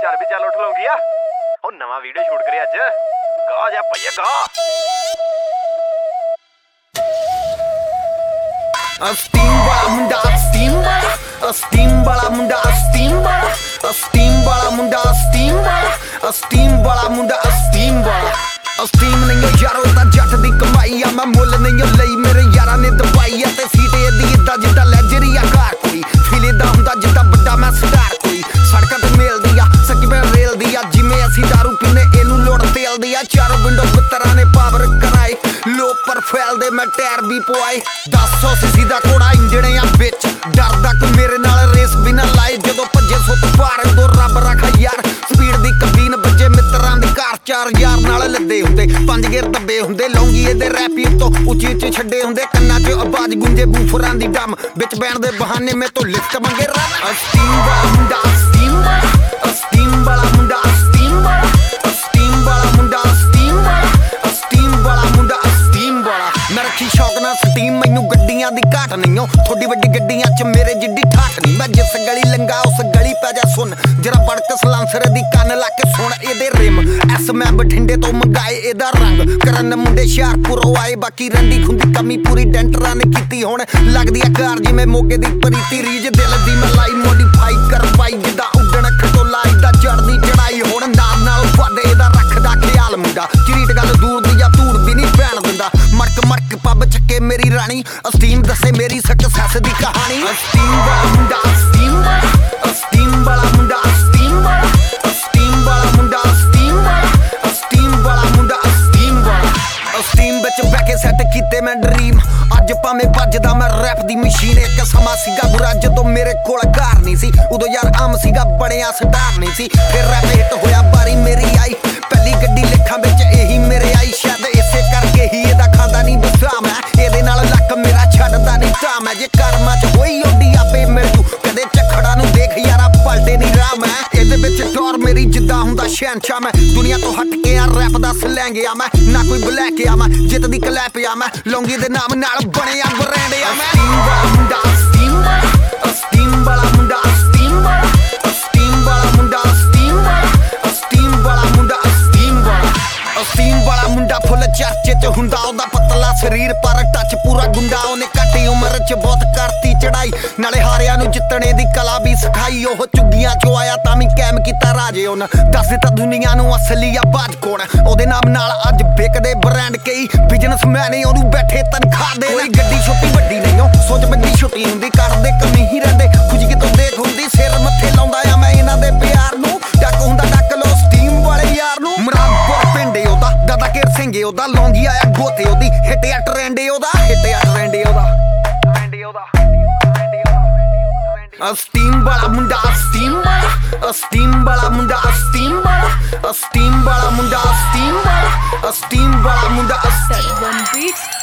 ਚੱਲ ਵੀ ਚੱਲ ਉੱਠ ਲਉਂਗੀ ਆ ਉਹ ਨਵਾਂ ਵੀਡੀਓ ਸ਼ੂਟ ਕਰਿਆ ਅੱਜ ਗਾ ਜਾ ਪਈਏ ਗਾ Steam ਵਾਲਾ ਮੁੰਡਾ steam ਵਾਲਾ steam ਵਾਲਾ ਮੁੰਡਾ steam ਵਾਲਾ steam ਵਾਲਾ ਮੁੰਡਾ steam ਵਾਲਾ steam ਵਾਲਾ ਮੁੰਡਾ steam ਵਾਲਾ steam ਨਹੀਂ ਯਾਰੋ ਤਾਂ ਜੱਟ ਦੀ ਕਮਾਈ ਆ ਮੈਂ ਮੁੱਲ ਨਹੀਂ ਲਈ ਮੇਰੇ ਯਾਰਾਂ ਨੇ ਦਵਾਈ ਆ ਤੇ ਸੀਟੇ ਦੀ ਇਦਾਂ ਜਿੱਦਾਂ ਲੈਜਰੀ ਆ ਘਰ ਕੋਈ ਫੀਲ ਇਦਾਂ ਹੁੰਦਾ ਜਿੱਦਾਂ ਵੱਡਾ ਮੈਂ ਸਟਾਰ ਕੋਈ ਸੜਕਾਂ ਤੇ ਮਿਲਦੀ ਆ ਸੱਕੀ ਮੈਂ ਰੇਲ ਦੀ ਆ ਜਿਵੇਂ ਅਸੀਂ ਦਾਰੂ ਪੀਨੇ ਇਹਨੂੰ ਲੋੜ ਤੇਲ ਦੀ ਆ ਚਾਰੋਂ ਵਿੰਡੋ ਮਿੱਤਰਾਂ ਨੇ ਪਾਵਰ ਕਰਾਏ ਲੋ ਪਰ ਫੈਲਦੇ ਮੈਂ ਟਾਇਰ ਵੀ ਪਵਾਏ 10 ਸੀਸੀ ਦਾ ਕੋੜਾ ਇੰਜਣ ਆ ਵਿੱਚ ਡਰਦਾ ਕਿ ਮੇਰੇ ਨਾਲ ਰੇਸ ਬਿਨਾ ਲਾਏ ਜਦੋਂ ਭੱਜੇ ਸੁੱਤ ਪਾਰ ਉਦੋਂ ਰੱਬ ਰੱਖਾ ਯਾਰ ਸਪੀਡ ਦੀ ਕਬੀਨ ਵੱਜੇ ਮਿੱਤਰਾਂ ਦੀ ਕਾਰ 4 ਯਾਰ ਨਾਲ ਲੱਦੇ ਹੁੰਦੇ 5 ਗੇਰ ਦੱਬੇ ਹੁੰਦੇ ਲੌਂਗੀ ਇਹਦੇ ਰੈਪੀ ਤੋਂ ਉੱਚੀ ਉੱਚੀ ਛੱਡੇ ਹੁੰਦੇ ਕੰਨਾਂ 'ਚ ਆਵਾਜ਼ ਗੂੰਜੇ ਬੂਫਰਾਂ ਦੀ ਡਮ ਵਿੱਚ ਬੈਣ ਦੇ ਬਹਾਨੇ ਮੈਂ ਤੋਂ ਲਿਫਟ ਮੰਗੇ ਰੱਬ ਸਟੀਮ ਵਾਲਾ ਮੁੰਡਾ ਸਟੀਮ ਵਾਲਾ ਸਟੀਮ ਵਾਲਾ ਮੁੰਡਾ ਸਟੀਮ ਵਾਲਾ ਸਟੀਮ ਵਾਲਾ ਮੁੰਡਾ ਸਟੀਮ ਵਾਲਾ ਸਟੀਮ ਵਾਲਾ ਮੁੰਡਾ ਸਟੀਮ ਵਾਲਾ ਮੈਂ ਰੱਖੀ ਸ਼ੌਕ ਨਾਲ ਸਟੀਮ ਮੈਨੂੰ ਗੱਡੀਆਂ ਦੀ ਘਾਟ ਨਹੀਂ ਓ ਥੋੜੀ ਵੱਡੀ ਗੱਡੀਆਂ 'ਚ ਮੇਰੇ ਜਿੱਡੀ ਠਾਠ ਨਹੀਂ ਮੈਂ ਜਿਸ ਗਲੀ ਲੰਗਾ ਉਸ ਗਲੀ ਪੈ ਜਾ ਸੁਣ ਜਰਾ ਬੜਕ ਸਲਾਂਸਰ ਦੀ ਕੰਨ ਲਾ ਕੇ ਸੁਣ ਇਹਦੇ ਰਿਮ ਐਸ ਮੈਂ ਬਠਿੰਡੇ ਤੋਂ ਮੰਗਾਏ ਇਹਦਾ ਰੰਗ ਕਰਨ ਮੁੰਡੇ ਹੁਸ਼ਿਆਰਪੁਰੋਂ ਆਏ ਬਾਕੀ ਰੰਡੀ ਖੁੰਦੀ ਕਮੀ ਪੂਰੀ ਡੈਂਟਰਾਂ ਨੇ ਕੀਤੀ ਹੁਣ ਲੱਗਦੀ ਆ ਕਾਰ ਜਿਵੇਂ ਮੋਗੇ ਦੀ ਪਰੀਤੀ ਰੀਜ ਦਿਲ ਦੀ ਮਲਾਈ ਮੋਡੀਫਾਈ ਕਰਵਾਈ ਜਿੱਦਾਂ ਉੱਡਣ ਖਟੋਲਾ ਇਦਾਂ ਚੜਦੀ ਚੜਾਈ ਹੁਣ ਨਾਲ ਫਾਡੇ ਇਹਦਾ ਰੱਖਦਾ ਖਿਆਲ ਮੁੰਡਾ ਚਰੀਟ ਗੱਲ ਦੂਰ ਦੀ ਜਾਂ ਧੂੜ ਵੀ ਨਹੀਂ ਪੈਣ ਦਿੰਦਾ ਮੜਕ ਪੱਬ ਚੱਕੇ ਮੇਰੀ ਰਾਣੀ ਸਟੀਮ ਦੱਸੇ ਮੇਰੀ ਸਕਸੈਸ ਦੀ ਕਹਾਣੀ ਸਟੀਮ ਵਾਲਾ ਮੁੰਡਾ ਸਟੀਮ ਵਾਲਾ ਸਟੀਮ ਵਾਲਾ ਮੁੰਡਾ ਸਟੀਮ ਵਾਲਾ ਸਟੀਮ ਵਾਲਾ ਮੁੰਡਾ ਸਟੀਮ ਵਾਲਾ ਸਟੀਮ ਵਾਲਾ ਮੁੰਡਾ ਸਟੀਮ ਵਾਲਾ ਸਟੀਮ ਵਿੱਚ ਬਹਿ ਕੇ ਸੈੱਟ ਕੀਤੇ ਮੈਂ ਡ੍ਰੀਮ ਅੱਜ ਭਾਵੇਂ ਵੱਜਦਾ ਮੈਂ ਰੈਪ ਦੀ ਮਸ਼ੀਨ ਇੱਕ ਸਮਾਂ ਸੀਗਾ ਬੁਰਾ ਜਦੋਂ ਮੇਰੇ ਕੋਲ ਘਰ ਨਹੀਂ ਸੀ ਉਦੋਂ ਯਾਰ ਆਮ ਸੀਗਾ ਬੜਿਆ ਸਟਾਰ ਨਹੀਂ ਸੀ ਫਿਰ ਰੈਪ ਹਿੱਟ ਹੋਇਆ ਬਾਰੀ ਮੇਰੀ ਆਈ ਪਹਿਲੀ ਗੱਡੀ ਲਿਖਾਂ ਵਿੱਚ ਇਹੀ ਮੇਰੇ ਆਈ ਸ਼ਾਇਦ ਇਸੇ ਕਰਕੇ ਹੀ ਇਹਦਾ ਖਾਂਦਾ ਨਹੀਂ ਬਸਾ ਮੈਂ ਇਹਦੇ ਨਾਲ ਲੱਕ ਮੇਰਾ ਛੱਡਦਾ ਨਹੀਂ ਤਾਂ ਮੈਂ ਜੇ ਕਰਮਾਂ 'ਚ ਹੋਈ ਓਡੀ ਆਪੇ ਮਿਲ ਜੂ ਕਦੇ ਝਖੜਾ ਨੂੰ ਦੇਖ ਯਾਰਾ ਪਲਟੇ ਨਹੀਂ ਰਾਹ ਮੈਂ ਇਹਦੇ ਵਿੱਚ ਟੌਰ ਮੇਰੀ ਜਿੱਦਾਂ ਹੁੰਦਾ ਸ਼ਹਿਨਸ਼ਾਹ ਮੈਂ ਦੁਨੀਆ ਤੋਂ ਹਟ ਕੇ ਆ ਰੈਪ ਦਾ ਸਲੈਂਗ ਆ ਮੈਂ ਨਾ ਕੋਈ ਬਲੈਕ ਆ ਮੈਂ ਜਿੱਤ ਦੀ ਕਲੈਪ ਆ ਮੈਂ ਲੌਂਗੀ ਦੇ ਨਾਮ ਨਾਲ ਬਣਿਆ ਬ੍ਰਾਂਡ ਆ ਮੈਂ ਸਟੀਮ ਵਾਲਾ ਮੁੰਡਾ ਸਟੀਮ ਵਾਲਾ ਸਟੀਮ ਵਾਲਾ ਮੁੰਡਾ ਸਟੀਮ ਵਾਲਾ ਸਟੀਮ ਵਾਲਾ ਮੁੰਡਾ ਸਟੀਮ ਵਾਲਾ ਸਟੀਮ ਵਾਲਾ ਮੁੰਡਾ ਸਟੀਮ ਵਾਲਾ ਸਟੀਮ ਵਾਲਾ ਮੁੰਡਾ ਫੁੱਲ ਚਰਚੇ 'ਚ ਹੁੰਦਾ ਉਹਦਾ ਪਤਲਾ ਸਰੀਰ ਪਰ ਟੱਚ ਪੂਰਾ ਗੁੰਡਾ ਉਹਨੇ ਘੱਟੀ ਉਮਰ 'ਚ ਬਹੁਤ ਕਰਤੀ ਚੜਾਈ ਨਾਲੇ ਹਾਰਿਆਂ ਨੂੰ ਜਿੱਤਣੇ ਦੀ ਕਲਾ ਵੀ ਸਿਖਾਈ ਉਹ ਚੁੱਗੀਆਂ 'ਚੋਂ ਆਇਆ ਤਾਂ ਵੀ ਕੈਮ ਕੀਤਾ ਰਾਜੇ ਉਹਨ ਦੱਸ ਦਿੱਤਾ ਦੁਨੀਆ ਨੂੰ ਅਸਲੀ ਆਵਾਜ਼ ਕੌਣ ਉਹਦੇ ਨਾਮ ਨਾਲ ਅੱਜ ਵਿਕਦੇ ਬ੍ਰਾਂਡ ਕਈ ਬਿਜ਼ਨਸਮੈਨ ਹੀ ਉਹਨੂੰ ਬੈਠੇ ਤਨਖਾਹ ਦੇ ਕੋਈ ਗੱਡੀ ਛੋਟੀ ਵੱਡੀ ਨਹੀਂ ਉਹ ਸੋਚ ਵੱਡੀ ਛੋਟੀ ਹੁੰਦੀ ਕਰਦੇ ਕਮੀ ਹੀ ਰਹਿੰਦੇ ਖੁਸ਼ੀ ਕਿਤੋਂ ਦੇਖ ਹੁੰਦੀ ਸਿਰ ਮੱਥੇ ਲਾਉਂਦਾ ਆ ਮੈਂ ਇਹਨਾਂ ਦੇ ਪਿਆਰ ਨੂੰ ਡੱਕ ਹੁੰਦਾ ਡੱਕ ਲੋ ਸਟੀਮ ਵਾਲੇ ਯਾਰ ਨੂੰ ਮਰਾਦਪੁਰ ਪਿੰਡ ਉਹਦਾ ਦਾਦਾ ਕੇਰ ਸਿੰਘ ਉਹਦਾ ਲੌਂਗੀ ਆਇਆ ਗੋਤੇ ਉਹਦੀ ਹਿੱਟਿਆ ਟ੍ਰੈਂਡ ਉਹਦਾ ਹਿੱਟਿਆ ਟ੍ਰੈਂਡ ਉਹਦਾ ਸਟੀਮ ਵਾਲਾ ਮੁੰਡਾ ਸਟੀਮ ਵਾਲਾ ਸਟੀਮ ਵਾਲਾ ਮੁੰਡਾ ਸਟੀਮ ਵਾਲਾ ਸਟੀਮ ਵਾਲਾ ਮੁੰਡਾ ਸਟੀਮ ਵਾਲਾ ਸਟੀਮ ਵਾਲਾ ਮੁੰਡਾ Set one beats